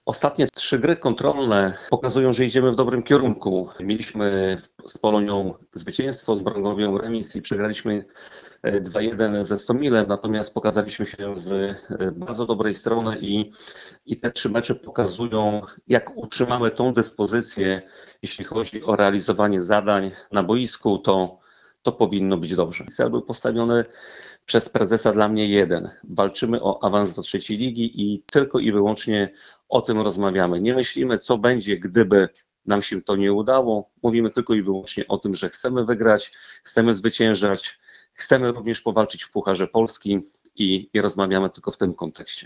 Ostatnie 3 gry kontrolne pokazują, że idziemy w dobrym kierunku. Mieliśmy z Polonią zwycięstwo, z Brągowią remis i przegraliśmy 2-1 ze Stomilem, natomiast pokazaliśmy się z bardzo dobrej strony i te 3 mecze pokazują, jak utrzymamy tą dyspozycję, jeśli chodzi o realizowanie zadań na boisku, to powinno być dobrze. Cel był postawiony przez prezesa dla mnie jeden. Walczymy o awans do trzeciej ligi i tylko i wyłącznie o tym rozmawiamy. Nie myślimy, co będzie, gdyby nam się to nie udało. Mówimy tylko i wyłącznie o tym, że chcemy wygrać, chcemy zwyciężać, chcemy również powalczyć w Pucharze Polski i rozmawiamy tylko w tym kontekście.